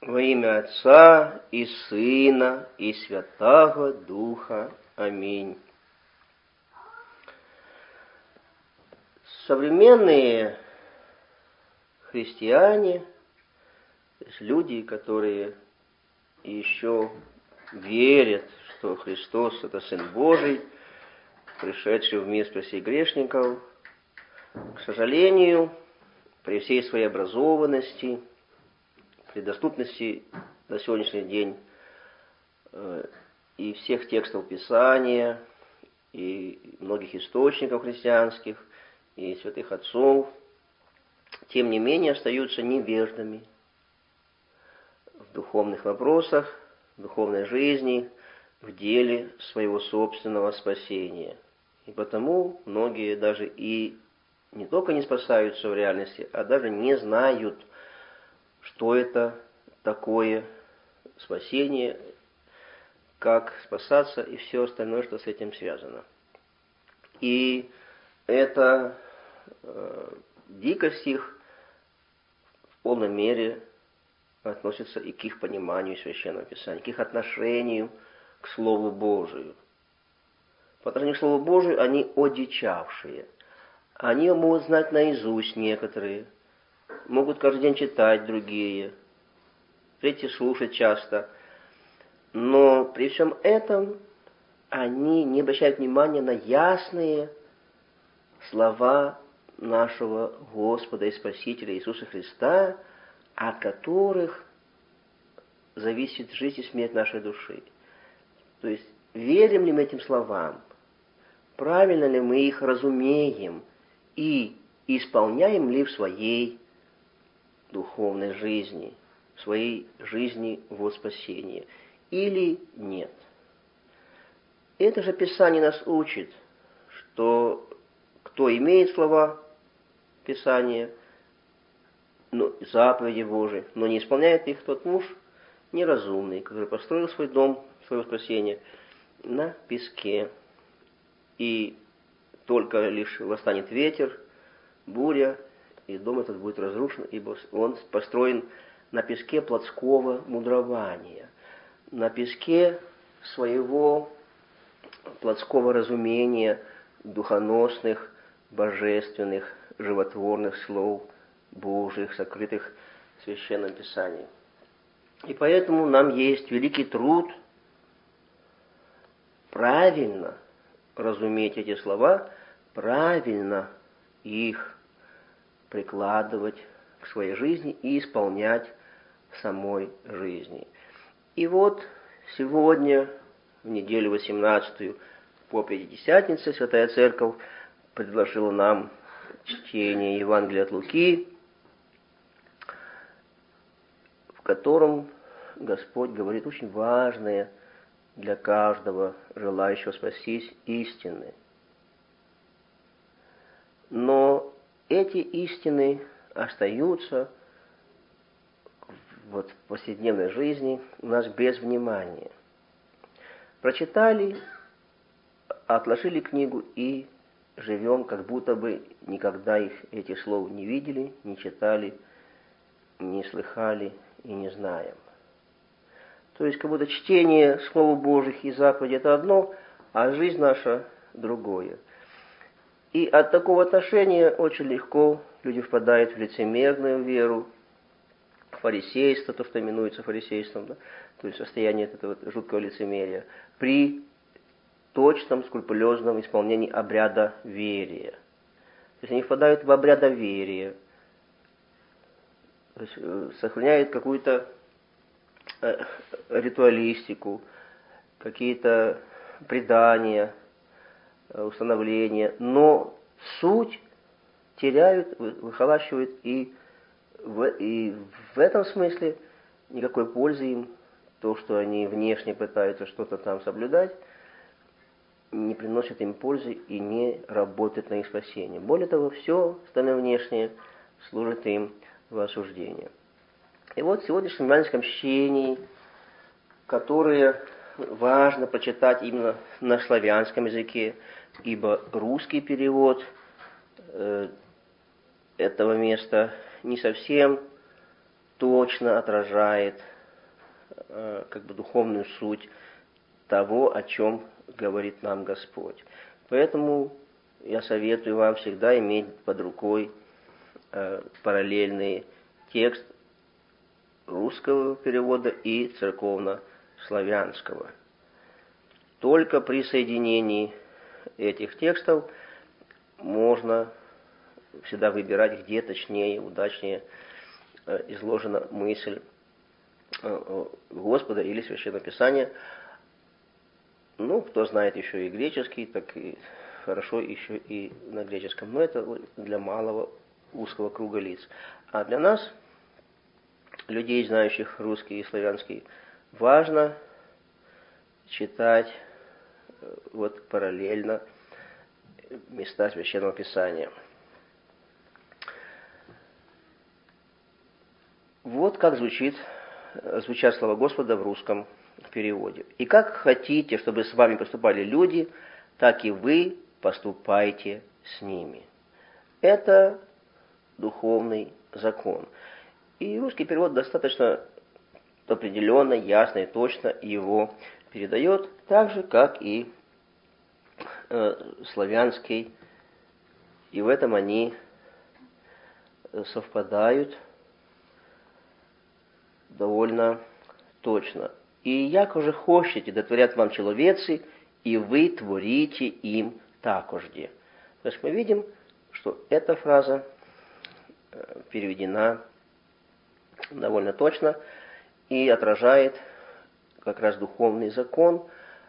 Во имя Отца и Сына и Святаго Духа. Аминь. Современные христиане, то есть люди, которые еще верят, что Христос – это Сын Божий, пришедший в мир спасти грешников, к сожалению, при всей своей образованности, при доступности на сегодняшний день и всех текстов Писания, и многих источников христианских, и святых отцов, тем не менее остаются невеждами в духовных вопросах, в духовной жизни, в деле своего собственного спасения. И потому многие даже и не только не спасаются в реальности, а даже не знают, что это такое спасение, как спасаться и все остальное, что с этим связано. И эта дикость их в полной мере относится и к их пониманию Священного Писания, к их отношению к Слову Божию. По отношению к Слову Божию они одичавшие. Они могут знать наизусть некоторые, могут каждый день читать другие, третьи слушать часто. Но при всем этом они не обращают внимания на ясные слова нашего Господа и Спасителя Иисуса Христа, от которых зависит жизнь и смерть нашей души. То есть, верим ли мы этим словам, правильно ли мы их разумеем и исполняем ли в своей духовной жизни, в своей жизни во спасение, или нет. Это же Писание нас учит, что кто имеет слова Писания, заповеди Божии, но не исполняет их, тот муж неразумный, который построил свой дом, свое спасение на песке. И только лишь восстанет ветер, буря, и дом этот будет разрушен, ибо он построен на песке плотского мудрования, на песке своего плотского разумения духоносных, божественных, животворных слов Божьих, сокрытых в Священном Писании. И поэтому нам есть великий труд правильно разуметь эти слова, правильно их прикладывать к своей жизни и исполнять в самой жизни. И вот сегодня, в неделю 18-ю по Пятидесятнице, Святая Церковь предложила нам чтение Евангелия от Луки, в котором Господь говорит очень важные для каждого желающего спастись истины. Но эти истины остаются в повседневной жизни у нас без внимания. Прочитали, отложили книгу и живем, как будто бы никогда этих слов не видели, не читали, не слыхали и не знаем. То есть, как будто чтение Слова Божьих и заповедей – это одно, а жизнь наша – другое. И от такого отношения очень легко люди впадают в лицемерную веру, фарисейство, то, что именуется фарисейством, да? То есть состояние этого жуткого лицемерия, при точном, скрупулезном исполнении обряда верия. То есть они впадают в обрядоверие, то есть сохраняют какую-то ритуалистику, какие-то предания, установления, но суть теряют, выхолащивают, и в этом смысле никакой пользы им, то, что они внешне пытаются что-то там соблюдать, не приносит им пользы и не работает на их спасение. Более того, все остальное внешнее служит им в осуждение. И вот в сегодняшнем евангельском чтении, которое важно прочитать именно на славянском языке, ибо русский перевод этого места не совсем точно отражает духовную суть того, о чем говорит нам Господь. Поэтому я советую вам всегда иметь под рукой параллельный текст русского перевода и церковно-славянского. Только при соединении этих текстов можно всегда выбирать, где точнее, удачнее изложена мысль Господа или Священного Писания. Кто знает еще и греческий, так и хорошо еще и на греческом. Но это для малого узкого круга лиц. А для нас, людей, знающих русский и славянский, важно читать параллельно места Священного Писания. Вот как звучат слова Господа в русском переводе. «И как хотите, чтобы с вами поступали люди, так и вы поступайте с ними». Это духовный закон. И русский перевод достаточно определенно, ясно и точно его передает, так же, как и славянский. И в этом они совпадают довольно точно. «И як уже хочете, да творят вам человецы, и вы творите им такожде». То есть мы видим, что эта фраза переведена довольно точно и отражает как раз духовный закон,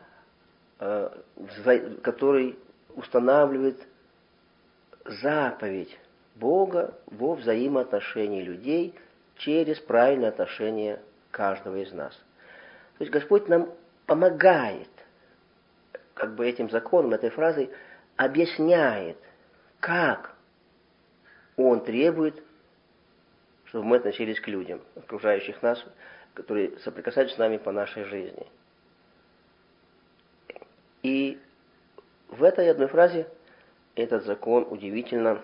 который устанавливает заповедь Бога во взаимоотношении людей через правильное отношение каждого из нас. То есть Господь нам помогает, этим законом, этой фразой объясняет, как Он требует, чтобы мы относились к людям, окружающих нас, которые соприкасаются с нами по нашей жизни. И в этой одной фразе этот закон удивительно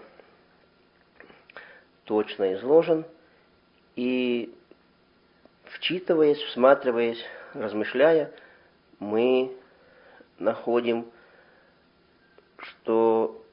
точно изложен, и вчитываясь, всматриваясь, размышляя, мы находим, что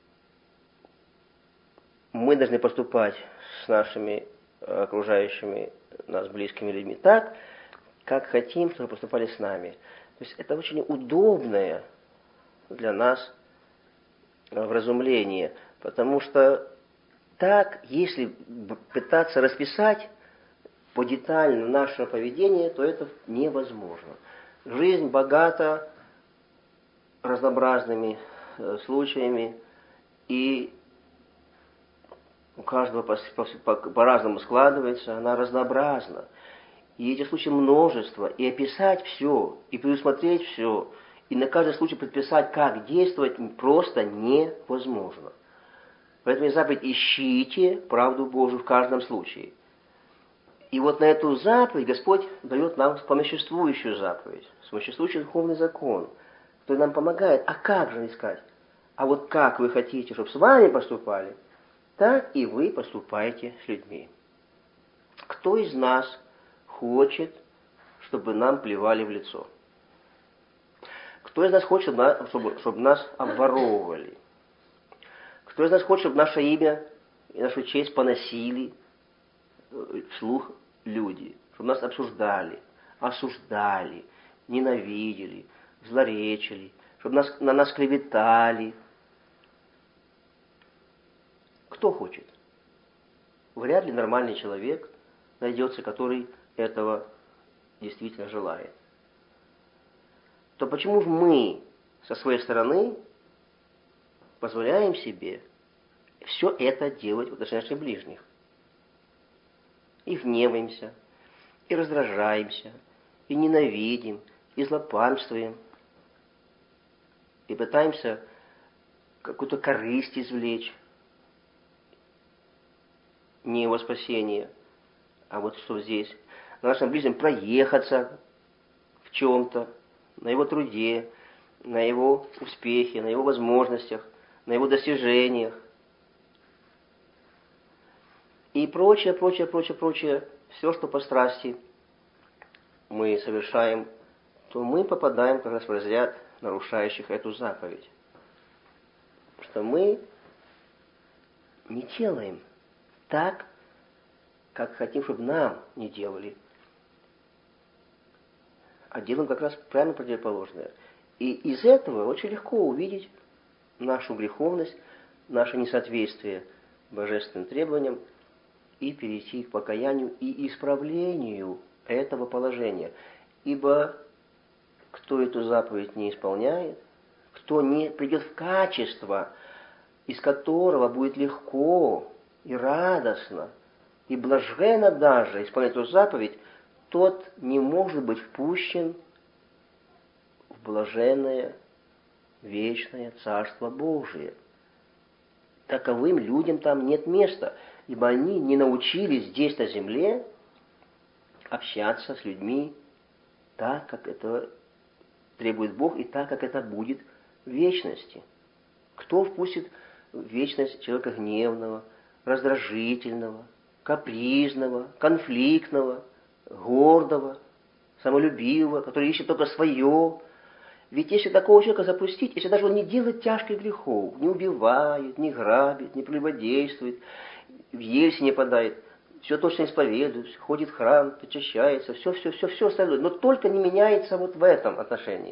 мы должны поступать с нашими окружающими нас близкими людьми так, как хотим, чтобы поступали с нами. То есть это очень удобное для нас вразумление, потому что так, если пытаться расписать подетально наше поведение, то это невозможно. Жизнь богата разнообразными случаями, и у каждого по-разному складывается, она разнообразна. И эти случаи множество, и описать все, и предусмотреть все, и на каждый случай предписать, как действовать, просто невозможно. Поэтому заповедь «Ищите правду Божию в каждом случае». И вот на эту заповедь Господь дает нам вспомоществующую заповедь, вспомоществующий духовный закон, который нам помогает. А как же искать? А вот как вы хотите, чтобы с вами поступали, так и вы поступаете с людьми. Кто из нас хочет, чтобы нам плевали в лицо? Кто из нас хочет, чтобы нас обворовывали? Кто из нас хочет, чтобы наше имя и нашу честь поносили вслух люди? Чтобы нас обсуждали, осуждали, ненавидели, злоречили, чтобы на нас клеветали. Кто хочет? Вряд ли нормальный человек найдется, который этого действительно желает. То почему же мы со своей стороны позволяем себе все это делать в отношении наших ближних? И гневаемся, и раздражаемся, и ненавидим, и злопамствуем, и пытаемся какую-то корысть извлечь, не его спасение, а вот что здесь, на нашем ближнем проехаться в чем-то, на его труде, на его успехе, на его возможностях, на его достижениях и прочее все, что по страсти мы совершаем, то мы попадаем как раз в разряд нарушающих эту заповедь. Что мы не делаем так, как хотим, чтобы нам не делали, а делаем как раз прямо противоположное. И из этого очень легко увидеть нашу греховность, наше несоответствие божественным требованиям и перейти к покаянию и исправлению этого положения. Ибо кто эту заповедь не исполняет, кто не придет в качество, из которого будет легко и радостно, и блаженно даже исполнять эту заповедь, тот не может быть впущен в блаженное, вечное Царство Божие. Таковым людям там нет места, ибо они не научились здесь, на земле, общаться с людьми так, как это требует Бог, и так, как это будет в вечности. Кто впустит в вечность человека гневного, раздражительного, капризного, конфликтного, гордого, самолюбивого, который ищет только свое? Ведь если такого человека запустить, если даже он не делает тяжких грехов, не убивает, не грабит, не прелюбодействует, в ересь не падает, все точно исповедует, ходит в храм, очищается, все остальное, но только не меняется вот в этом отношении,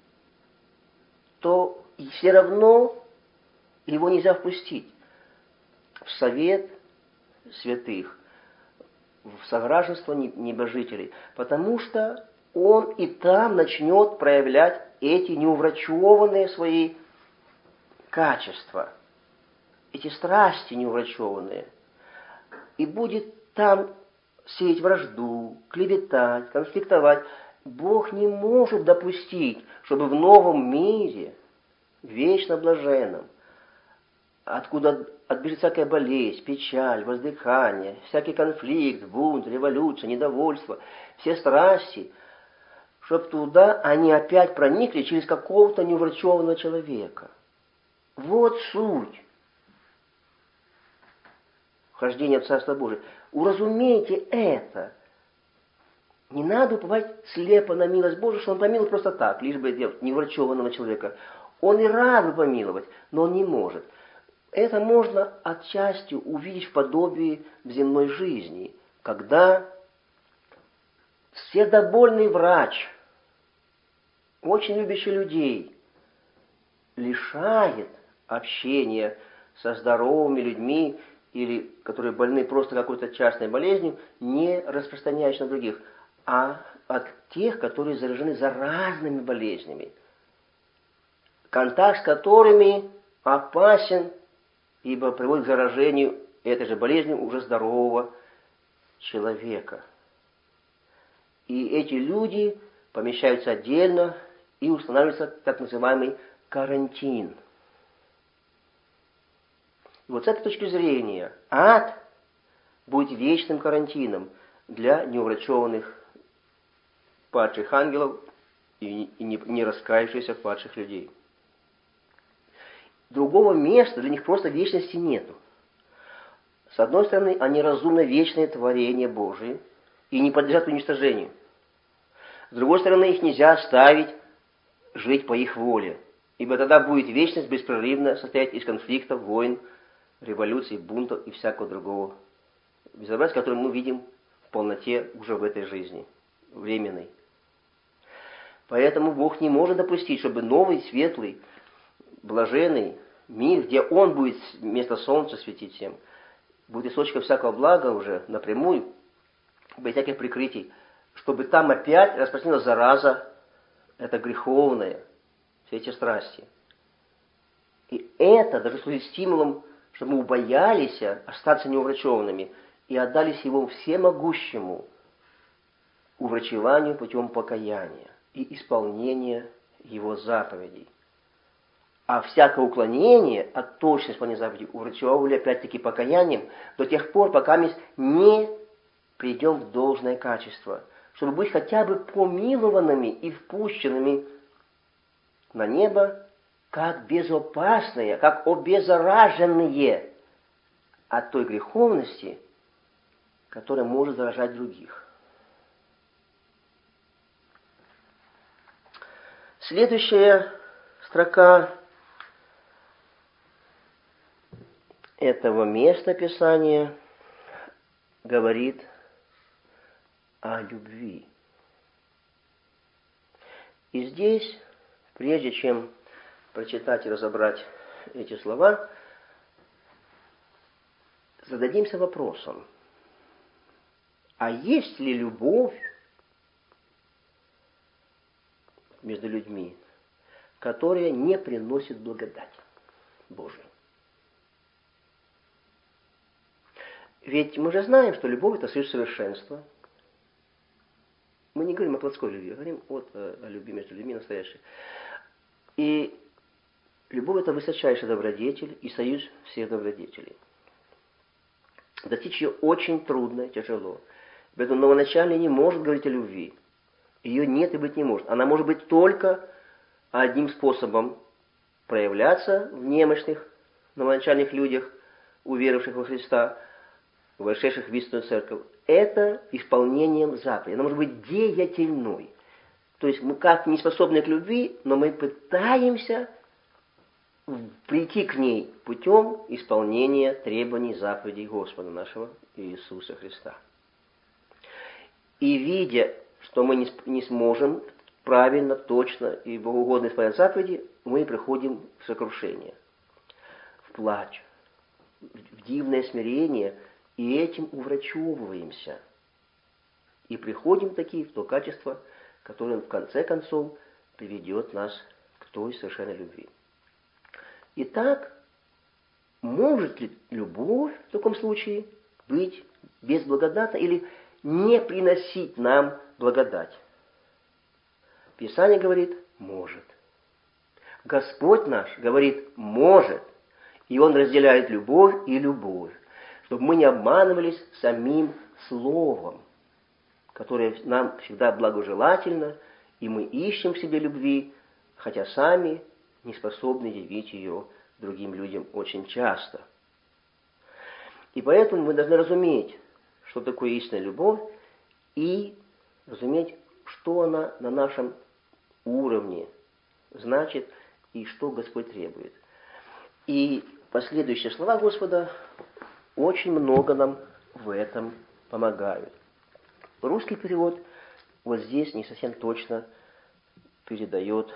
то все равно его нельзя впустить в совет святых, в согражданство небожителей, потому что он и там начнет проявлять эти неуврачеванные свои качества, эти страсти неуврачеванные, и будет там сеять вражду, клеветать, конфликтовать. Бог не может допустить, чтобы в новом мире, вечно блаженном, откуда отбежит всякая болезнь, печаль, воздыхание, всякий конфликт, бунт, революция, недовольство, все страсти, чтобы туда они опять проникли через какого-то неуврачеванного человека. Вот суть вхождения в Царство Божие. Уразумейте это. Не надо уповать слепо на милость Божию, что Он помилует просто так, лишь бы делать неуврачеванного человека. Он и рад бы помиловать, но Он не может. Это можно отчасти увидеть в подобии в земной жизни, когда сердобольный врач, очень любящий людей, лишает общения со здоровыми людьми или которые больны просто какой-то частной болезнью, не распространяясь на других, а от тех, которые заражены заразными болезнями, контакт с которыми опасен, ибо приводит к заражению этой же болезнью уже здорового человека. И эти люди помещаются отдельно, и устанавливается так называемый карантин. И вот с этой точки зрения ад будет вечным карантином для неуврачеванных падших ангелов и не раскаявшихся падших людей. Другого места для них просто вечности нету. С одной стороны, они разумно вечное творение Божие и не подлежат уничтожению. С другой стороны, их нельзя оставить жить по их воле, ибо тогда будет вечность беспрерывно состоять из конфликтов, войн, революций, бунтов и всякого другого безобразия, которое мы видим в полноте уже в этой жизни, временной. Поэтому Бог не может допустить, чтобы новый, светлый, блаженный мир, где Он будет вместо солнца светить всем, будет источником всякого блага уже напрямую, без всяких прикрытий, чтобы там опять распространилась зараза, это греховное, все эти страсти. И это даже служит стимулом, чтобы мы убоялись остаться неуврачеванными и отдались Его всемогущему уврачеванию путем покаяния и исполнения Его заповедей. А всякое уклонение от точности исполнения заповедей уврачевали опять-таки покаянием до тех пор, пока мы не придем в должное качество, чтобы быть хотя бы помилованными и впущенными на небо, как безопасные, как обеззараженные от той греховности, которая может заражать других. Следующая строка этого места Писания говорит о любви. И здесь, прежде чем прочитать и разобрать эти слова, зададимся вопросом, а есть ли любовь между людьми, которая не приносит благодать Божию? Ведь мы же знаем, что любовь – это суть совершенства. Мы не говорим о плотской любви, говорим о любви между людьми настоящей. И любовь – это высочайший добродетель и союз всех добродетелей. Достичь ее очень трудно, тяжело. Поэтому новоначальный не может говорить о любви. Ее нет и быть не может. Она может быть только одним способом проявляться в немощных, новоначальных людях, уверовавших во Христа, вошедших в истинную церковь. Это исполнением заповедей. Она может быть деятельной. То есть мы как не способны к любви, но мы пытаемся прийти к ней путем исполнения требований заповедей Господа нашего Иисуса Христа. И видя, что мы не сможем правильно, точно и богоугодно исполнять заповеди, мы приходим в сокрушение, в плач, в дивное смирение, и этим уврачевываемся. И приходим таки в то качество, которое в конце концов приведет нас к той совершенной любви. Итак, может ли любовь в таком случае быть безблагодатна или не приносить нам благодать? Писание говорит «может». Господь наш говорит «может». И Он разделяет любовь и любовь, чтобы мы не обманывались самим Словом, которое нам всегда благожелательно, и мы ищем в себе любви, хотя сами не способны явить ее другим людям очень часто. И поэтому мы должны разуметь, что такое истинная любовь, и разуметь, что она на нашем уровне значит, и что Господь требует. И последующие слова Господа очень много нам в этом помогают. Русский перевод вот здесь не совсем точно передает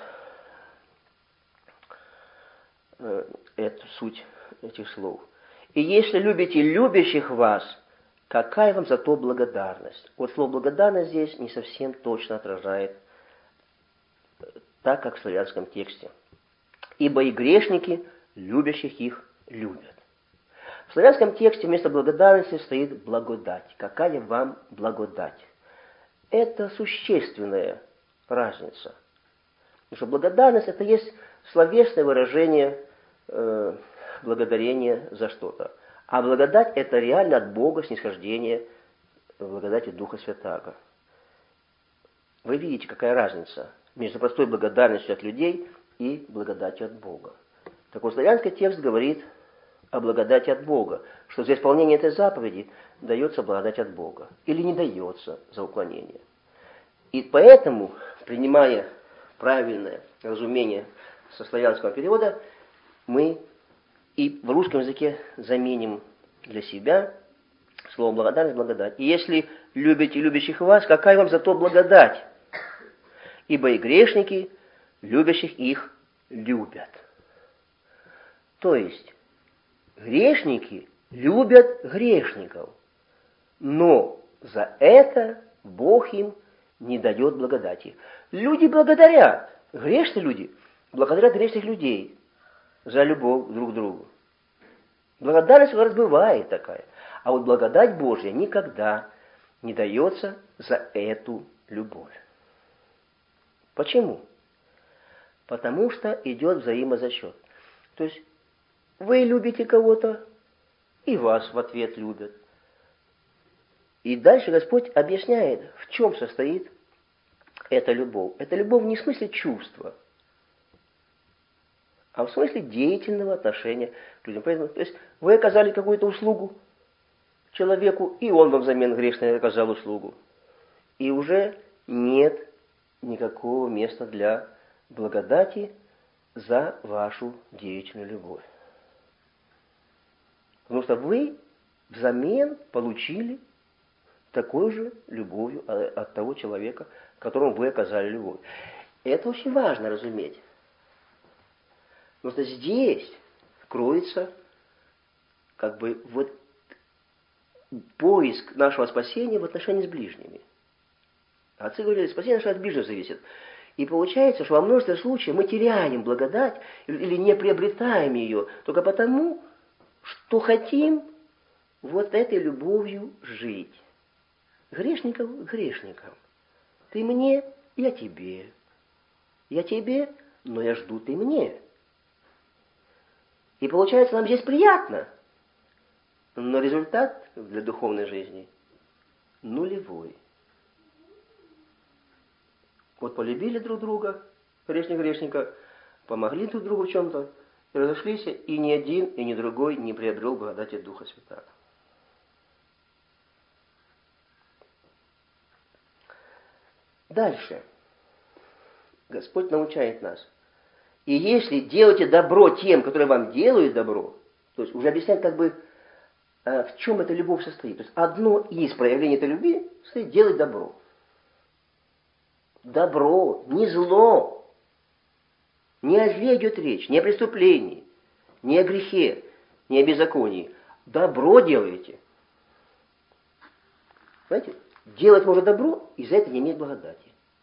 эту суть этих слов. «И если любите любящих вас, какая вам за то благодарность?» Вот слово «благодарность» здесь не совсем точно отражает так, как в славянском тексте. «Ибо и грешники, любящих их, любят». В славянском тексте вместо благодарности стоит благодать. Какая вам благодать? Это существенная разница. Потому что благодарность – это есть словесное выражение благодарения за что-то. А благодать – это реально от Бога снисхождение благодати Духа Святаго. Вы видите, какая разница между простой благодарностью от людей и благодатью от Бога. Так вот, славянский текст говорит о благодати от Бога, что за исполнение этой заповеди дается благодать от Бога или не дается за уклонение. И поэтому, принимая правильное разумение со славянского перевода, мы и в русском языке заменим для себя слово благодарность, благодать. И если любите любящих вас, какая вам за то благодать? Ибо и грешники, любящих их, любят. То есть, грешники любят грешников, но за это Бог им не дает благодати. Люди благодарят, грешные люди благодарят грешных людей за любовь друг к другу. Благодарность у нас бывает такая, а вот благодать Божья никогда не дается за эту любовь. Почему? Потому что идет взаимозасчет. То есть, вы любите кого-то, и вас в ответ любят. И дальше Господь объясняет, в чем состоит эта любовь. Это любовь не в смысле чувства, а в смысле деятельного отношения к людям. Поэтому, то есть вы оказали какую-то услугу человеку, и он вам взамен грешной оказал услугу. И уже нет никакого места для благодати за вашу деятельную любовь. Потому что вы взамен получили такой же любовью от того человека, которому вы оказали любовь. Это очень важно разуметь. Потому что здесь кроется как бы вот поиск нашего спасения в отношении с ближними. Отцы говорили, спасение наше от ближних зависит. И получается, что во множестве случаев мы теряем благодать или не приобретаем ее только потому, что хотим вот этой любовью жить. Грешников к грешникам. Ты мне, я тебе. Я тебе, но я жду, ты мне. И получается, нам здесь приятно. Но результат для духовной жизни нулевой. Вот полюбили друг друга, грешник грешника, помогли друг другу в чем-то, и разошлись, и ни один, и ни другой не приобрел благодати Духа Святаго. Дальше. Господь научает нас. И если делаете добро тем, которые вам делают добро, то есть уже объясняет как бы, в чем эта любовь состоит. То есть одно из проявлений этой любви состоит делать добро. Добро, не зло. Не о зле идет речь, не о преступлении, не о грехе, не о беззаконии. Добро делаете. Знаете, делать можно добро, и за это не имеет благодати.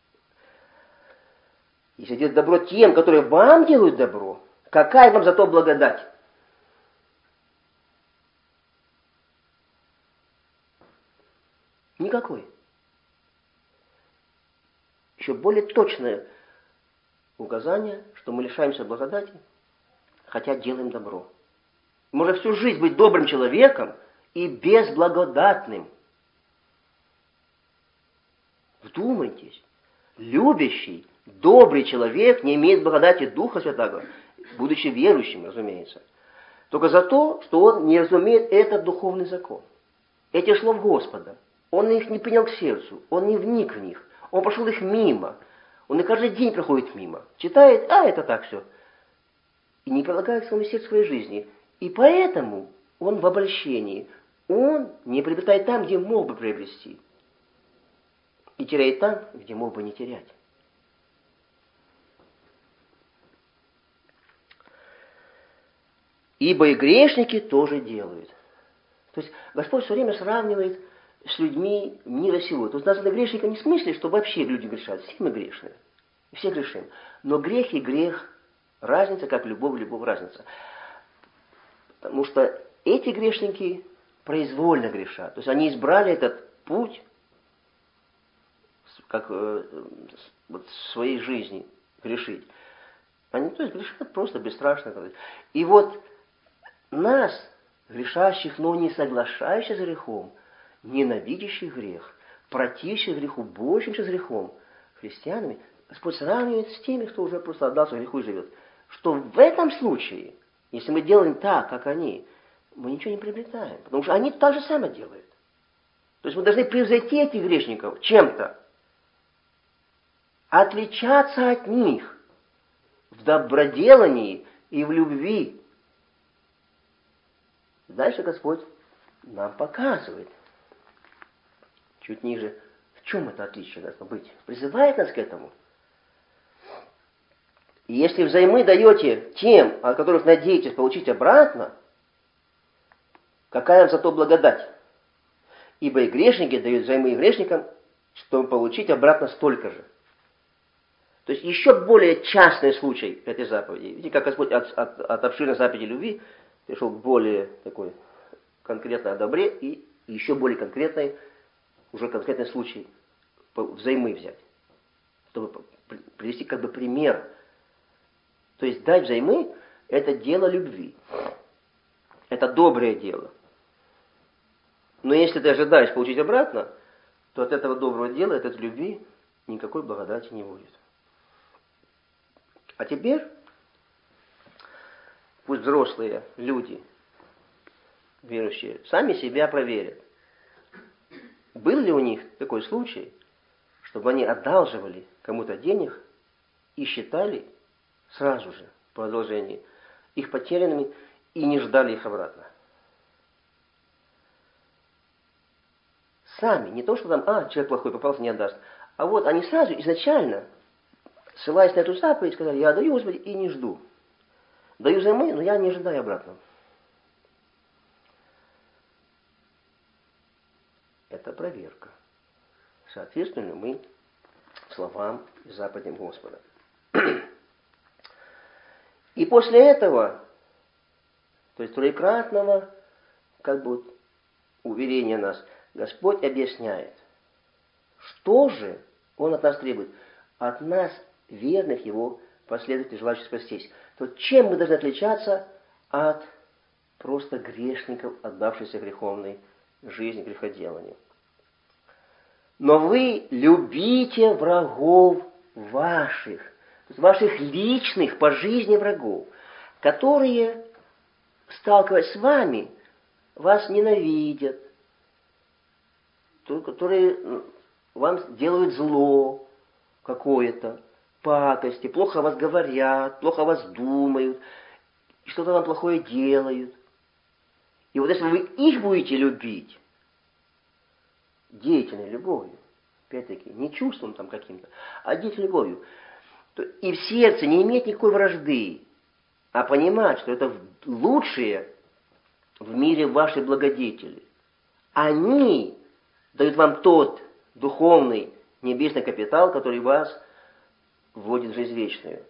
Если делать добро тем, которые вам делают добро, какая вам за то благодать? Никакой. Еще более точное указание, что мы лишаемся благодати, хотя делаем добро. Можно всю жизнь быть добрым человеком и безблагодатным. Вдумайтесь, любящий, добрый человек не имеет благодати Духа Святаго, будучи верующим, разумеется, только за то, что он не разумеет этот духовный закон. Эти слов Господа. Он их не принял к сердцу, он не вник в них, он прошел их мимо. Он и каждый день проходит мимо. Читает, это так все. И не прилагает к своему сердцу своей жизни. И поэтому он в обольщении. Он не приобретает там, где мог бы приобрести. И теряет там, где мог бы не терять. Ибо и грешники тоже делают. То есть Господь все время сравнивает с людьми мира сего. То есть названы грешником не в смысле, что вообще люди грешат. Все мы грешные. Все грешим. Но грех и грех разница, как любовь разница. Потому что эти грешники произвольно грешат. То есть они избрали этот путь как вот, в своей жизни грешить. Они то есть грешат просто бесстрашно. И вот нас, грешащих, но не соглашающихся с грехом, ненавидящих грех, противящих греху, борющимся с грехом, христианами, Господь сравнивает с теми, кто уже просто отдался греху и живет. Что в этом случае, если мы делаем так, как они, мы ничего не приобретаем. Потому что они так же самое делают. То есть мы должны превзойти этих грешников чем-то. Отличаться от них в доброделании и в любви. Дальше Господь нам показывает, чуть ниже, в чем это отличие должно быть. Призывает нас к этому. И если взаймы даете тем, от которых надеетесь получить обратно, какая вам зато благодать? Ибо и грешники дают взаймы грешникам, чтобы получить обратно столько же. То есть еще более частный случай этой заповеди. Видите, как Господь от обширной заповеди любви пришел к более такой конкретной о добре и еще более конкретной, уже конкретный случай взаймы взять. Чтобы привести как бы пример. То есть дать взаймы – это дело любви. Это доброе дело. Но если ты ожидаешь получить обратно, то от этого доброго дела, от этой любви никакой благодати не будет. А теперь пусть взрослые люди, верующие, сами себя проверят. Был ли у них такой случай, чтобы они одалживали кому-то денег и считали сразу же, по одолжении, их потерянными и не ждали их обратно? Сами, не то, что там, человек плохой попался, не отдаст. А вот они сразу, изначально, ссылаясь на эту заповедь, сказали: я отдаю, Господи, и не жду. Даю взаймы, но я не ожидаю обратно. Это проверка. Соответственно ли мы словам и заповедям Господа. И после этого, то есть троекратного, уверения нас, Господь объясняет, что же Он от нас требует. От нас, верных Его последователей, желающих спастись. То чем мы должны отличаться от просто грешников, отдавшихся греховной жизни, греходеланию? Но вы любите врагов ваших, то есть ваших личных по жизни врагов, которые, сталкиваясь с вами, вас ненавидят, которые вам делают зло какое-то, пакости, плохо о вас говорят, плохо о вас думают, что-то вам плохое делают. И вот если вы их будете любить, деятельной любовью, опять-таки, не чувством там каким-то, а деятельной любовью, то и в сердце не иметь никакой вражды, а понимать, что это лучшие в мире ваши благодетели. Они дают вам тот духовный небесный капитал, который вас вводит в жизнь вечную.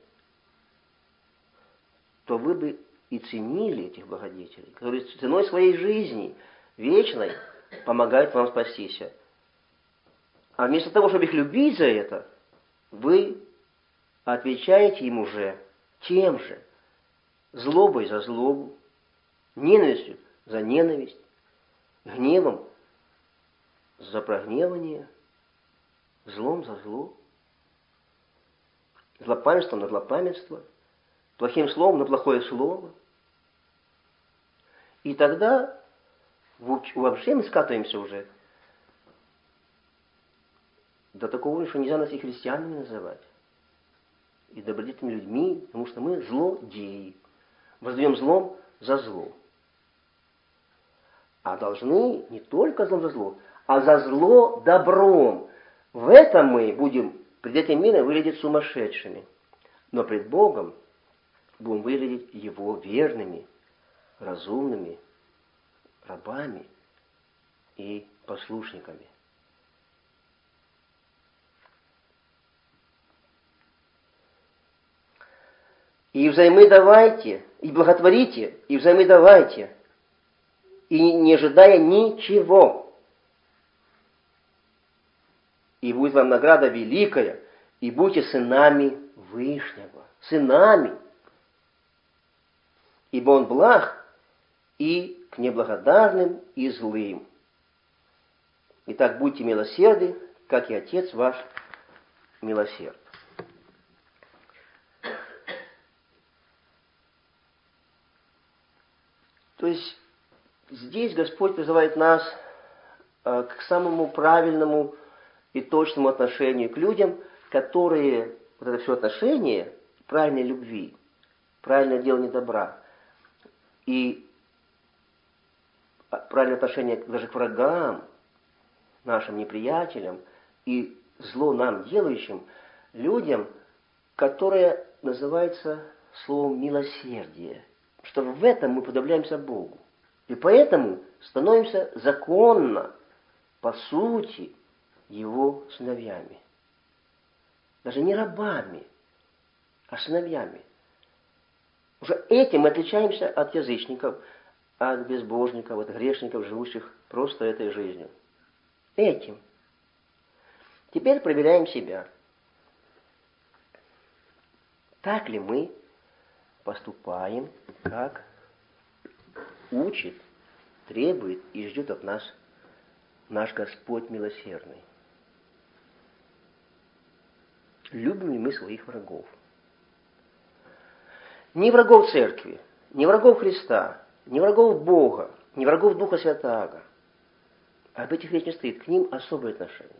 То вы бы и ценили этих благодетелей, которые ценой своей жизни вечной помогают вам спастись. А вместо того, чтобы их любить за это, вы отвечаете им уже тем же. Злобой за злобу, ненавистью за ненависть, гневом за прогневание, злом за зло, злопамятством на злопамятство, плохим словом на плохое слово. И тогда вообще мы скатываемся уже до такого уровня, что нельзя нас и христианами называть, и добродетельными людьми, потому что мы злодеи. Воздаем злом за зло. А должны не только злом за зло, а за зло добром. В этом мы будем пред этим миром выглядеть сумасшедшими. Но пред Богом будем выглядеть Его верными, разумными рабами и послушниками. И взаймы давайте, и благотворите, и взаймы давайте, и не ожидая ничего. И будет вам награда великая, и будьте сынами Вышнего. Сынами. Ибо Он благ и к неблагодарным и злым. Итак, будьте милосерды, как и Отец ваш милосерд. То есть здесь Господь призывает нас к самому правильному и точному отношению к людям, которые вот это все отношение правильной любви, правильное делание добра и правильное отношение даже к врагам, нашим неприятелям и зло нам делающим людям, которое называется словом милосердие. Что в этом мы подобляемся Богу. И поэтому становимся законно, по сути, Его сыновьями. Даже не рабами, а сыновьями. Уже этим мы отличаемся от язычников, от безбожников, от грешников, живущих просто этой жизнью. Этим. Теперь проверяем себя. Так ли мы поступаем, как учит, требует и ждет от нас наш Господь милосердный? Любим ли мы своих врагов? Не врагов церкви, не врагов Христа, не врагов Бога, не врагов Духа Святаго, об этих речь не стоит, к ним особое отношение.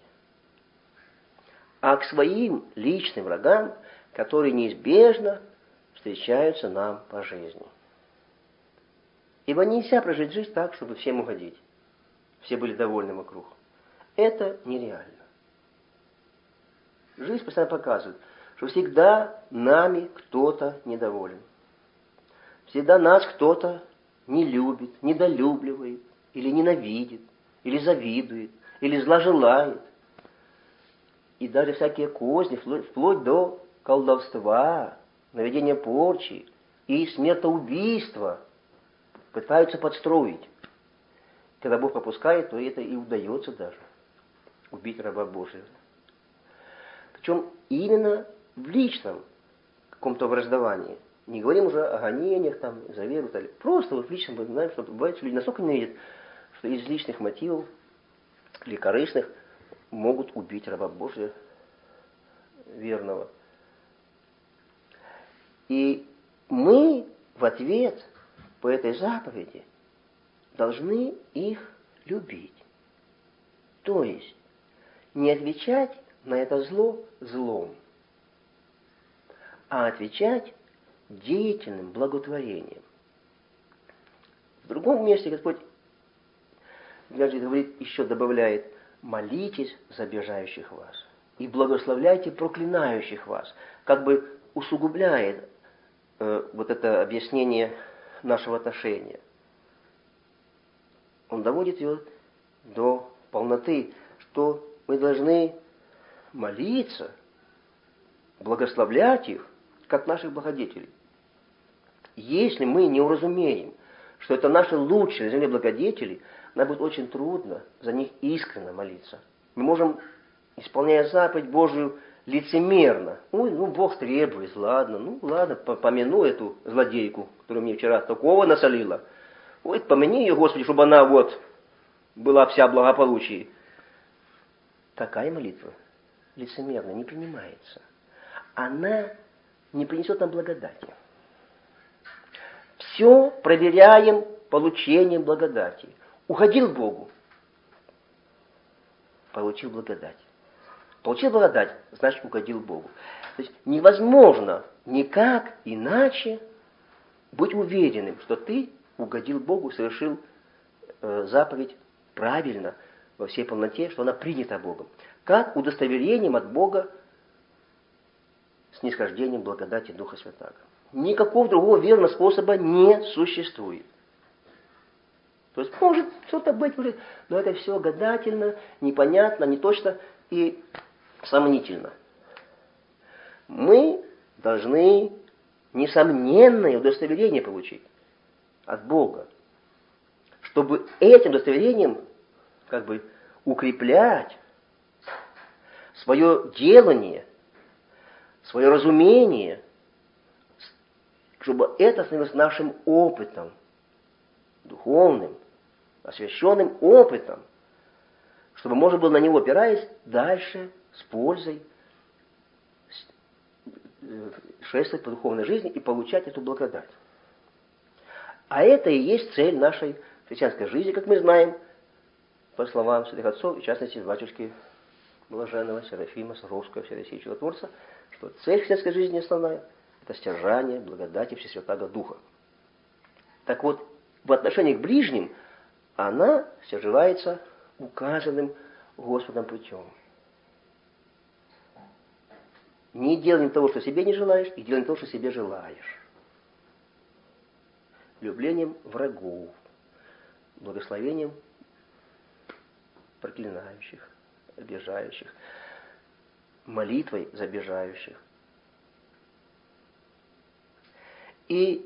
А к своим личным врагам, которые неизбежно встречаются нам по жизни. Ибо нельзя прожить жизнь так, чтобы всем угодить. Все были довольны вокруг. Это нереально. Жизнь постоянно показывает, что всегда нами кто-то недоволен. Всегда нас кто-то не любит, недолюбливает, или ненавидит, или завидует, или зла желает. И даже всякие козни, вплоть до колдовства, наведения порчи и смертоубийства пытаются подстроить. Когда Бог попускает, то это и удается даже. Убить раба Божьего. Причем именно в личном каком-то враждовании. Не говорим уже о гонениях, там, за веру, так. Просто вот в личном мы знаем, что бывает, что люди настолько ненавидят, что из личных мотивов или корыстных могут убить раба Божия верного. И мы в ответ по этой заповеди должны их любить. То есть не отвечать на это зло злом, а отвечать деятельным благотворением. В другом месте Господь говорит, еще добавляет: молитесь за обижающих вас и благословляйте проклинающих вас. Как бы усугубляет вот это объяснение нашего отношения. Он доводит его до полноты, что мы должны молиться, благословлять их, как наших благодетелей. Если мы не уразумеем, что это наши лучшие на земле благодетели, нам будет очень трудно за них искренне молиться. Мы можем, исполняя заповедь Божию, лицемерно. Ой, Бог требует, ладно, помяну эту злодейку, которая мне вчера такого насолила. Ой, помяни ее, Господи, чтобы она была вся в благополучии. Такая молитва лицемерно не принимается. Она не принесет нам благодати. Все проверяем получением благодати. Уходил к Богу, получил благодать. Получил благодать, значит, угодил Богу. То есть невозможно никак иначе быть уверенным, что ты угодил Богу, совершил заповедь правильно, во всей полноте, что она принята Богом. Как удостоверением от Бога снисхождением благодати Духа Святаго. Никакого другого верного способа не существует. То есть может что-то быть, но это все гадательно, непонятно, неточно и сомнительно. Мы должны несомненное удостоверение получить от Бога, чтобы этим удостоверением укреплять свое делание, свое разумение, чтобы это становилось нашим опытом, духовным, освященным опытом, чтобы можно было на него, опираясь, дальше с пользой шествовать по духовной жизни и получать эту благодать. А это и есть цель нашей христианской жизни, как мы знаем, по словам святых отцов, и в частности батюшки Блаженного Серафима Саровского, Всероссийского Чудотворца, что цель христианской жизни основная – это стяжание благодати Всесвятаго Духа. Так вот, в отношении к ближним она стяживается указанным Господом путем. Не делаем того, что себе не желаешь, и делаем то, что себе желаешь. Люблением врагов, благословением проклинающих, обижающих, молитвой за обижающих. И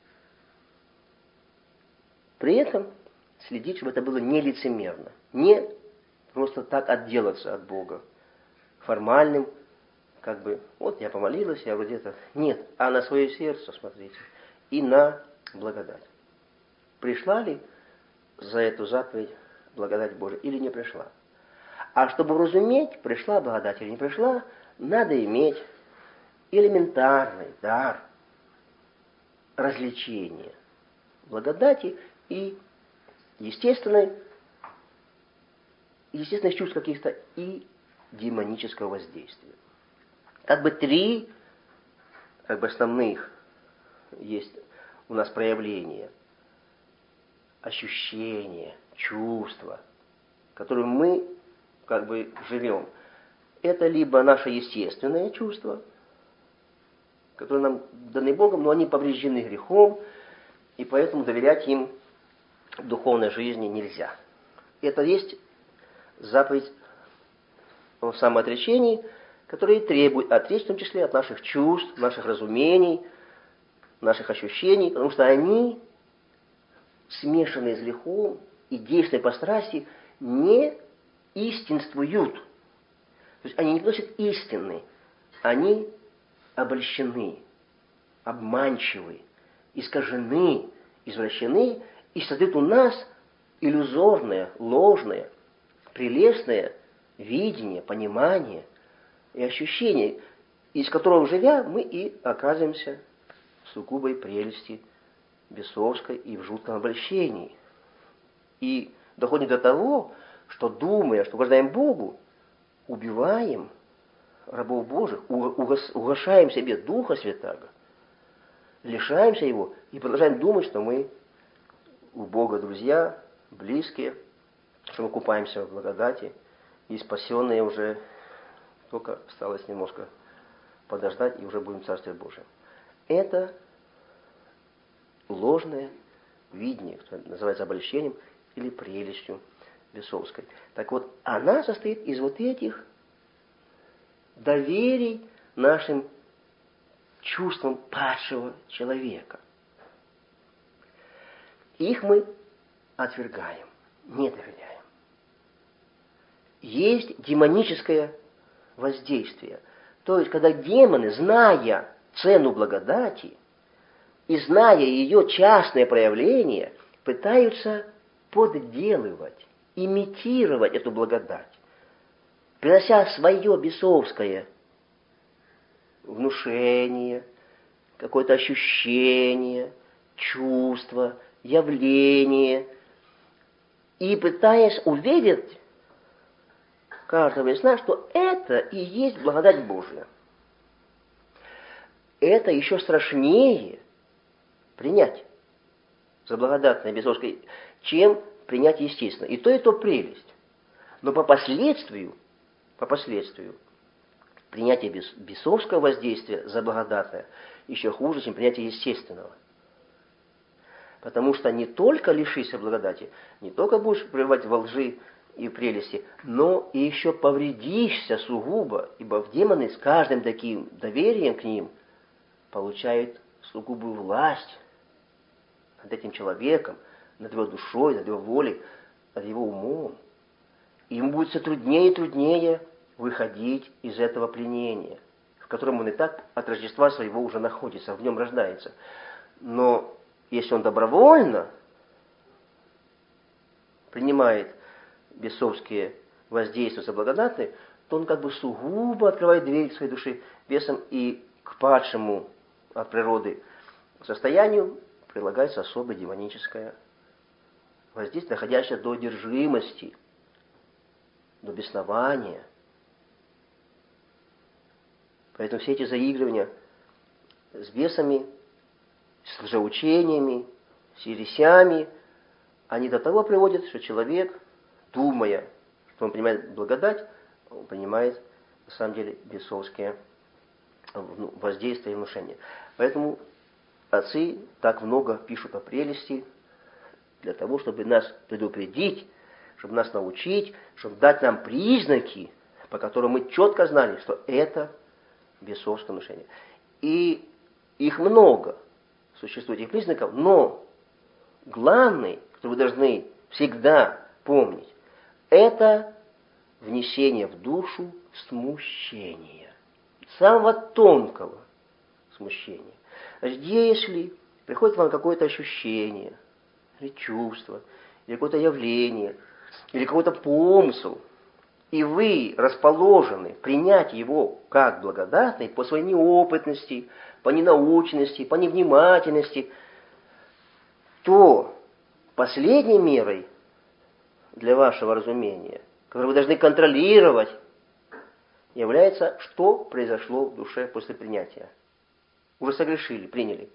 при этом следить, чтобы это было не лицемерно, не просто так отделаться от Бога, формальным, вот я помолилась, я вроде это... Нет, а на свое сердце смотрите, и на благодать. Пришла ли за эту заповедь благодать Божия или не пришла? А чтобы уразуметь, пришла благодать или не пришла, надо иметь элементарный дар развлечения благодати и естественной естественных чувств каких-то и демонического воздействия. Как бы три основных есть у нас проявления, ощущения, чувства, которыми мы живем. Это либо наше естественное чувство, которые нам даны Богом, но они повреждены грехом, и поэтому доверять им в духовной жизни нельзя. Это есть заповедь о самоотречении, которая требует отречь, в том числе от наших чувств, наших разумений, наших ощущений, потому что они, смешанные с грехом и действуя по страсти, не истинствуют. То есть они не носят истины, они обольщены, обманчивы, искажены, извращены и создают у нас иллюзорное, ложное, прелестное видение, понимание и ощущение, из которого, живя, мы и оказываемся в сугубой прелести бесовской и в жутком обольщении. И доходит до того, что, думая, что угождаем Богу, убиваем рабов Божьих, угошаем себе Духа Святаго, лишаемся Его и продолжаем думать, что мы у Бога друзья, близкие, что мы купаемся в благодати, и спасенные уже, только осталось немножко подождать, и уже будем в Царстве Божьем. Это ложное видение, которое называется обольщением или прелестью бесовской. Так вот, она состоит из вот этих доверий нашим чувствам падшего человека. Их мы отвергаем, не доверяем. Есть демоническое воздействие. То есть, когда демоны, зная цену благодати и зная ее частное проявление, пытаются подделывать, имитировать эту благодать, принося свое бесовское внушение, какое-то ощущение, чувство, явление, и пытаясь уверить каждого из нас, что это и есть благодать Божия. Это еще страшнее принять за благодатное бесовское, чем принять естественно. И то прелесть. Но по последствию, принятие бесовского воздействия за благодатное еще хуже, чем принятие естественного. Потому что не только лишишься благодати, не только будешь пребывать во лжи и прелести, но и еще повредишься сугубо, ибо в демоны с каждым таким доверием к ним получают сугубую власть над этим человеком, над его душой, над его волей, над его умом. И ему будет все труднее и труднее выходить из этого пленения, в котором он и так от Рождества своего уже находится, в нем рождается. Но если он добровольно принимает бесовские воздействия за благодатные, то он сугубо открывает дверь своей души бесам, и к падшему от природы состоянию прилагается особое демоническое воздействие, доходящее до одержимости, до беснования. Поэтому все эти заигрывания с бесами, с лжеучениями, с ересями, они до того приводят, что человек, думая, что он принимает благодать, он принимает на самом деле бесовские воздействия и внушения. Поэтому отцы так много пишут о прелести, для того, чтобы нас предупредить, чтобы нас научить, чтобы дать нам признаки, по которым мы четко знали, что это бесовское внушение. И их много существует, этих признаков, но главный, что вы должны всегда помнить, это внесение в душу смущения. Самого тонкого смущения. Значит, если приходит вам какое-то ощущение, или чувство, или какое-то явление, или какой-то помысл, и вы расположены принять его как благодатный по своей неопытности, по ненаученности, по невнимательности, то последней мерой для вашего разумения, который вы должны контролировать, является, что произошло в душе после принятия. Уже согрешили, приняли.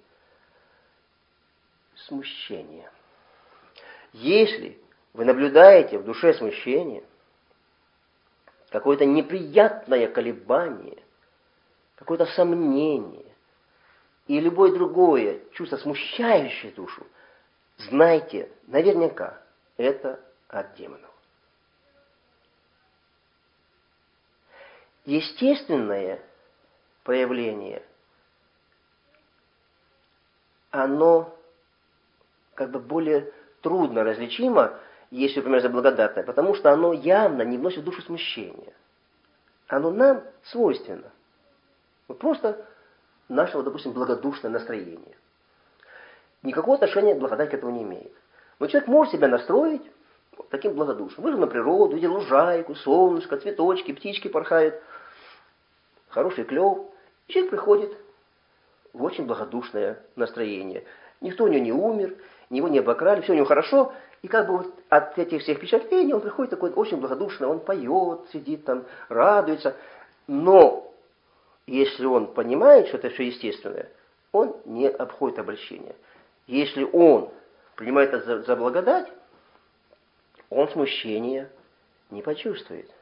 Смущение. Если вы наблюдаете в душе смущение, какое-то неприятное колебание, какое-то сомнение и любое другое чувство, смущающее душу, знайте наверняка, это от демонов. Естественное проявление, оно как бы более трудно различимо, если, например, за благодатное, потому что оно явно не вносит в душу смущения. Оно нам свойственно. Вот просто нашего, допустим, благодушное настроение. Никакого отношения благодать к этому не имеет. Но человек может себя настроить вот таким благодушным. Вышел на природу, видел лужайку, солнышко, цветочки, птички порхают, хороший клев. И человек приходит в очень благодушное настроение. Никто у него не умер, его не обокрали, все у него хорошо. И как бы вот от этих всех впечатлений он приходит такой очень благодушный, он поет, сидит там, радуется. Но если он понимает, что это все естественное, он не обходит обольщения. Если он принимает это за благодать, он смущения не почувствует.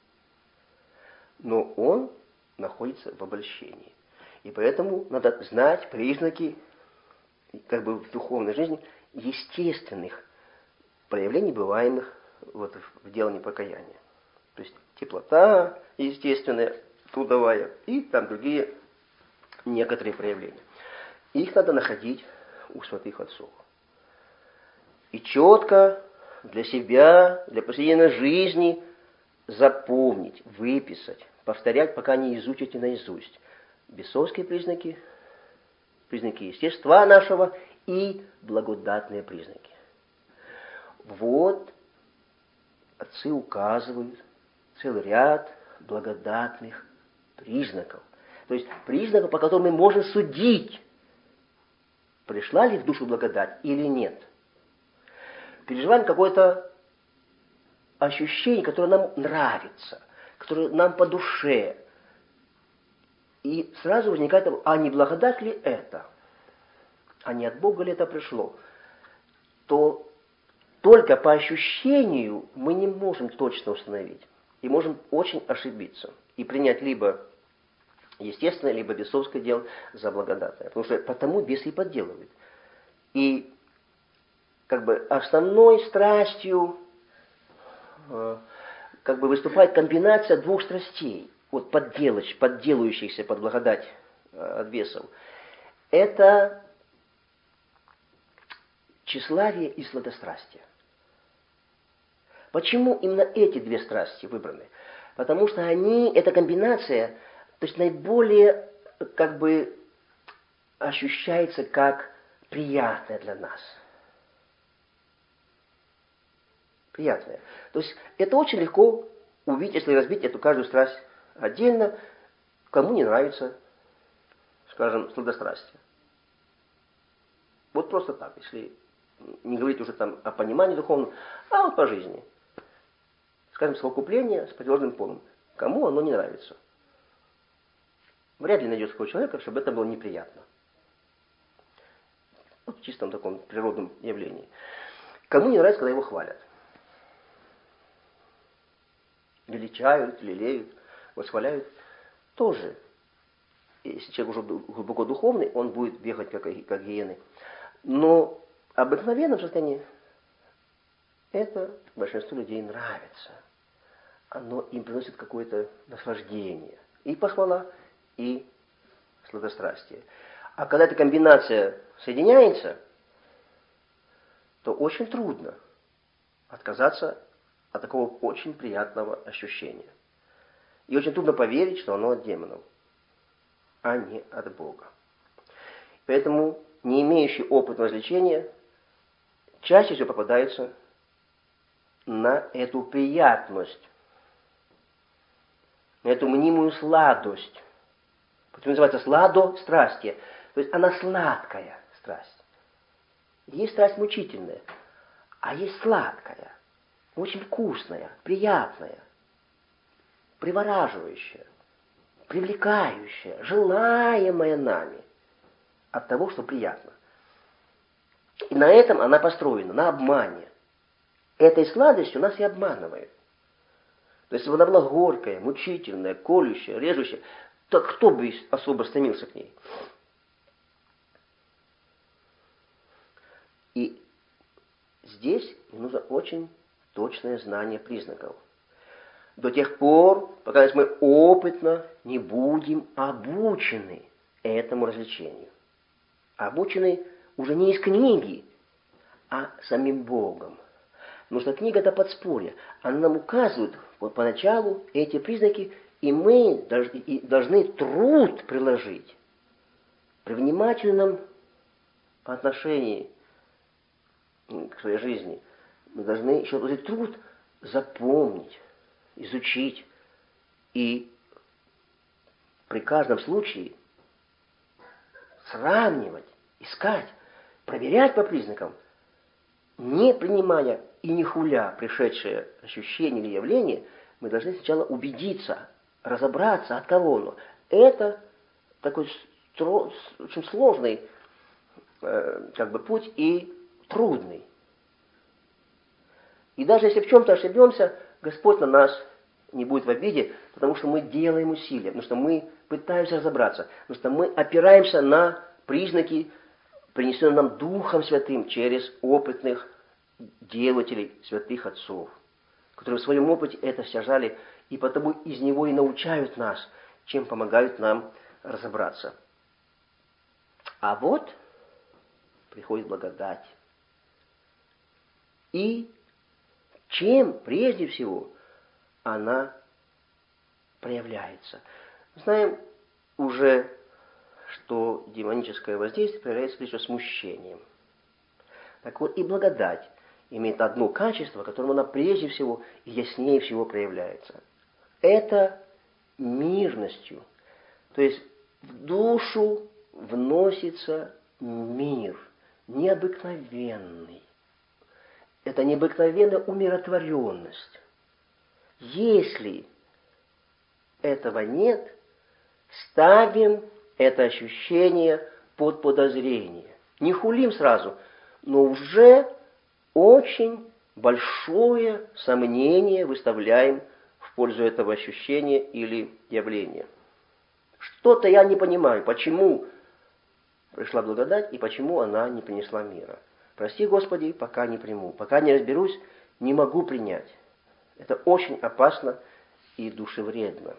Но он находится в обольщении. И поэтому надо знать признаки как бы в духовной жизни естественных проявлений, бываемых вот в делании покаяния. То есть теплота естественная, трудовая, и там другие некоторые проявления. Их надо находить у святых отцов. И четко для себя, для повседневной жизни запомнить, выписать, повторять, пока не изучите наизусть. Бесовские признаки, признаки естества нашего и благодатные признаки. Вот отцы указывают целый ряд благодатных признаков. То есть признаков, по которым мы можем судить, пришла ли в душу благодать или нет. Переживаем какое-то ощущение, которое нам нравится, которое нам по душе. И сразу возникает вопрос, а не благодать ли это? А не от Бога ли это пришло? То только по ощущению мы не можем точно установить. И можем очень ошибиться. И принять либо естественное, либо бесовское дело за благодатное. Потому что потому бес и подделывает. И как бы основной страстью как бы выступает комбинация двух страстей, вот подделывающихся под благодать от бесов. Это тщеславие и сладострастие. Почему именно эти две страсти выбраны? Потому что они, эта комбинация, то есть наиболее как бы ощущается как приятная для нас. Приятная. То есть это очень легко увидеть, если разбить эту каждую страсть отдельно, кому не нравится, скажем, сладострастие. Вот просто так, если не говорить уже там о понимании духовном, а вот по жизни. Скажем, совокупление с противоположным полом. Кому оно не нравится? Вряд ли найдется такого человека, чтобы это было неприятно. Вот в чистом таком природном явлении. Кому не нравится, когда его хвалят? Величают, лелеют, восхваляют. Тоже. Если человек уже глубоко духовный, он будет бегать, как гиены. Но обыкновенном состоянии это большинству людей нравится. Оно им приносит какое-то наслаждение. И похвала, и сладострастие. А когда эта комбинация соединяется, то очень трудно отказаться от такого очень приятного ощущения. И очень трудно поверить, что оно от демонов, а не от Бога. Поэтому не имеющий опыт развлечения чаще всего попадаются на эту приятность, на эту мнимую сладость. Почему называется сладострастие? То есть она сладкая страсть. Есть страсть мучительная, а есть сладкая. очень вкусная, приятная, привораживающая, привлекающая, желаемая нами от того, что приятно. И на этом она построена, на обмане. Этой сладостью нас и обманывают. То есть, если бы она была горькая, мучительная, колющая, режущая, то кто бы особо стремился к ней? И здесь нужно очень точное знание признаков. До тех пор, пока мы опытно не будем обучены этому развлечению. Обучены уже не из книги, а самим Богом. Потому что книга — это подспорье. Она нам указывает поначалу эти признаки, и мы должны труд приложить при внимательном отношении к своей жизни. Мы должны еще приложить труд запомнить, изучить и при каждом случае сравнивать, искать, проверять по признакам, не принимая и не хуля пришедшее ощущение или явление, мы должны сначала убедиться, разобраться, от кого оно. Это такой очень сложный путь и трудный. И даже если в чем-то ошибемся, Господь на нас не будет в обиде, потому что мы делаем усилия, потому что мы пытаемся разобраться, потому что мы опираемся на признаки, принесенные нам Духом Святым через опытных делателей, святых отцов, которые в своем опыте это стяжали, и потому из него и научают нас, чем помогают нам разобраться. А вот приходит благодать. И чем прежде всего она проявляется? Знаем уже, что демоническое воздействие проявляется лишь смущением. Так вот, и благодать имеет одно качество, которым она прежде всего и яснее всего проявляется. Это мирностью. То есть в душу вносится мир, необыкновенный. Это необыкновенная умиротворенность. Если этого нет, ставим это ощущение под подозрение. Не хулим сразу, но уже очень большое сомнение выставляем в пользу этого ощущения или явления. Что-то я не понимаю, почему пришла благодать и почему она не принесла мира. Прости, Господи, пока не приму, пока не разберусь, не могу принять. Это очень опасно и душевредно.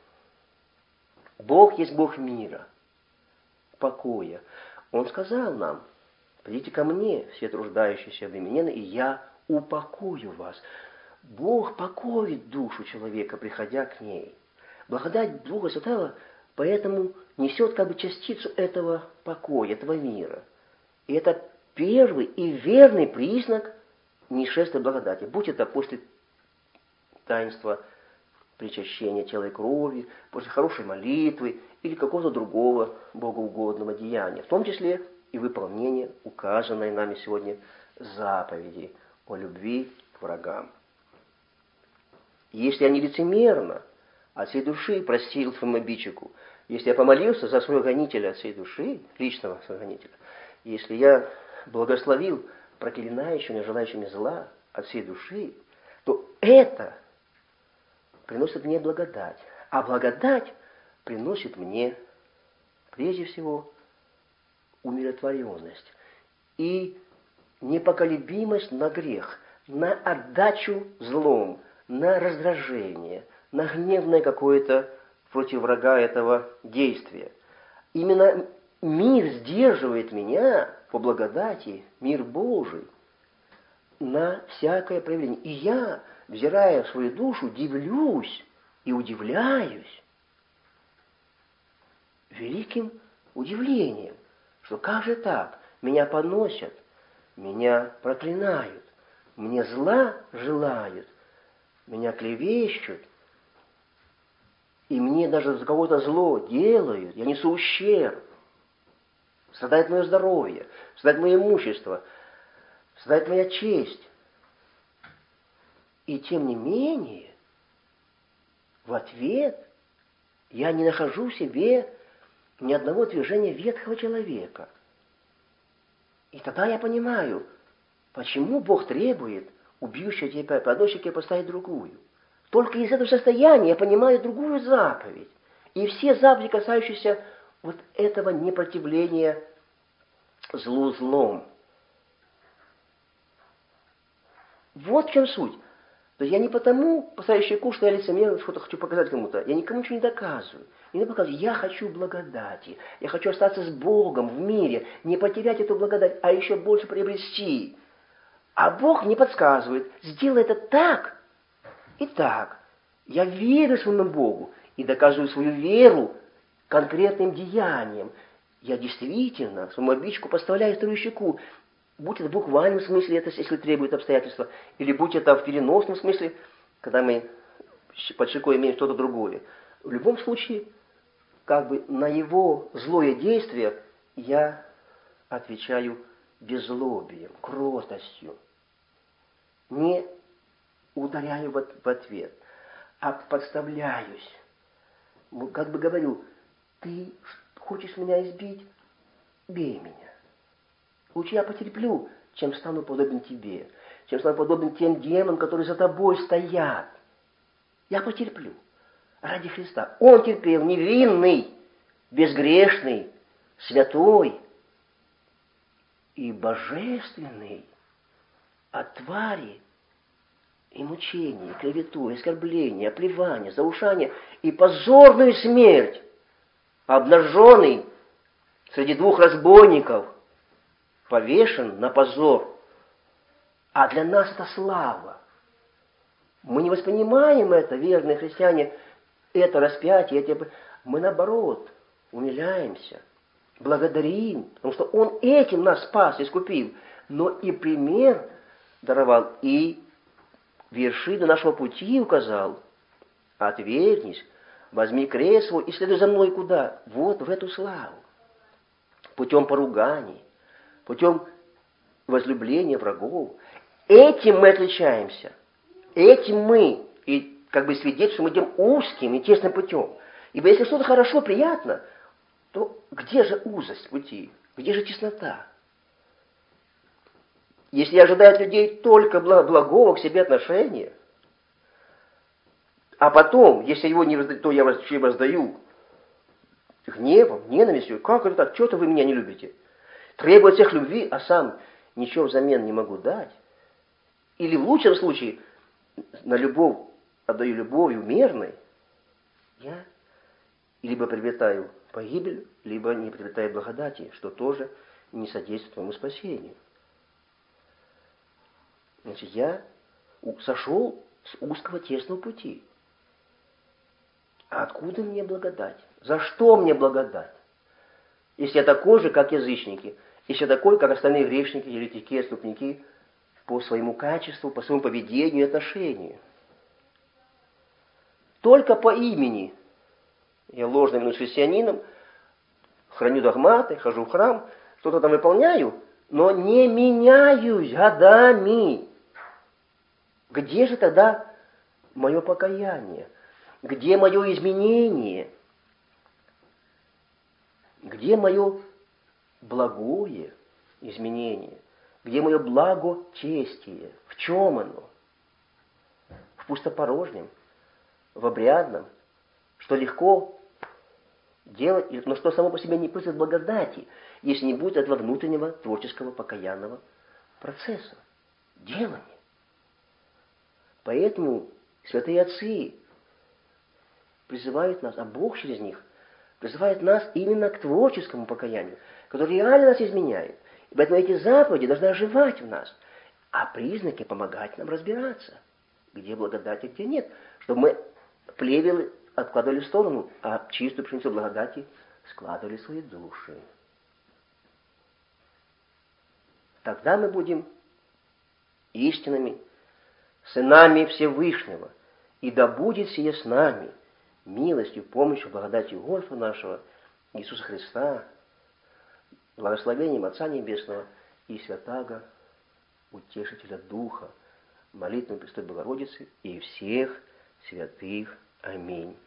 Бог есть Бог мира, покоя. Он сказал нам: придите ко мне, все труждающиеся и обремененные, и я упокою вас. Бог покоит душу человека, приходя к ней. Благодать Духа Святого поэтому несет частицу этого покоя, этого мира. И это первый и верный признак нешествия благодати. Будь это после таинства причащения тела и крови, после хорошей молитвы или какого-то другого богоугодного деяния, в том числе и выполнение указанной нами сегодня заповеди о любви к врагам. Если я не лицемерно от всей души простил своему обидчику, если я помолился за своего гонителя от всей души, личного своего гонителя, если я благословил проклинающими, желающими зла от всей души, то это приносит мне благодать. А благодать приносит мне, прежде всего, умиротворенность и непоколебимость на грех, на отдачу злом, на раздражение, на гневное какое-то против врага этого действия. Именно мир сдерживает меня по благодати, мир Божий, на всякое проявление. И я, взирая в свою душу, дивлюсь и удивляюсь великим удивлением, что как же так? Меня поносят, меня проклинают, мне зла желают, меня клевещут, и мне даже за кого-то зло делают, я несу ущерб. Страдает мое здоровье, страдает мое имущество, страдает моя честь. И тем не менее, в ответ я не нахожу в себе ни одного движения ветхого человека. И тогда я понимаю, почему Бог требует у бьющего тебя по одной щеке поставить другую. Только из этого состояния я понимаю другую заповедь. И все заповеди, касающиеся вот этого непротивления злу злом. Вот в чем суть. То есть я не потому поставил щеку, что я лицемер, что-то хочу показать кому-то. Я никому ничего не доказываю. Не показываю. Я хочу благодати. Я хочу остаться с Богом в мире, не потерять эту благодать, а еще больше приобрести. А Бог мне подсказывает, сделай это так и так. Я верю своему Богу и доказываю свою веру конкретным деянием. Я действительно своему обидчику поставляю вторую щеку. Будь это в буквальном смысле, это если требует обстоятельства, или будь это в переносном смысле, когда мы под щекой имеем что-то другое. В любом случае, как бы на его злое действие я отвечаю беззлобием, кротостью. Не ударяю в ответ, а подставляюсь. Как бы говорю, ты хочешь меня избить? Бей меня. Лучше я потерплю, чем стану подобен тебе, чем стану подобен тем демонам, которые за тобой стоят. Я потерплю. Ради Христа. Он терпел, невинный, безгрешный, святой и божественный от твари и мучений, и клевету, и оскорбления, оплевания, заушания и позорную смерть, обнаженный среди двух разбойников, повешен на позор. А для нас это слава. Мы не воспринимаем это, верные христиане, это распятие, мы наоборот умиляемся, благодарим, потому что Он этим нас спас, искупил, но и пример даровал, и вершину нашего пути указал. Отвергнись, возьми крест свой и следуй за мной куда? Вот в эту славу. Путем поруганий, путем возлюбления врагов. Этим мы отличаемся. Этим мы, и как бы свидетельствуем, идем узким и тесным путем. Ибо если что-то хорошо, приятно, то где же узость пути? Где же теснота? Если ожидаю от людей только благого к себе отношения, а потом, если его не воздаю, то я воздаю гневом, ненавистью, как это так? Чего-то вы меня не любите? Требую от всех любви, а сам ничего взамен не могу дать. Или в лучшем случае на любовь отдаю любовью мерной, я либо приобретаю погибель, либо не приобретаю благодати, что тоже не содействует твоему спасению. Значит, я сошел с узкого тесного пути. А откуда мне благодать? За что мне благодать? Если я такой же, как язычники, если я такой, как остальные грешники, еретики, отступники, по своему качеству, по своему поведению и отношению. Только по имени я ложно именуюсь христианином, храню догматы, хожу в храм, что-то там выполняю, но не меняюсь годами. Где же тогда мое покаяние? Где мое изменение? Где мое благое изменение? Где мое благочестие? В чем оно? В пустопорожнем, в обрядном, что легко делать, но что само по себе не просит благодати, если не будет этого внутреннего творческого покаянного процесса, делания. Поэтому святые отцы призывают нас, а Бог через них призывает нас именно к творческому покаянию, которое реально нас изменяет. И поэтому эти заповеди должны оживать в нас, а признаки помогать нам разбираться, где благодать, а где нет, чтобы мы плевелы откладывали в сторону, а чистую пшеницу благодати складывали в свои души. Тогда мы будем истинными сынами Всевышнего, и да будет сие с нами милостью, помощью, благодатью Господа нашего Иисуса Христа, благословением Отца Небесного и Святаго, Утешителя Духа, молитвами Пресвятой Богородицы и всех святых. Аминь.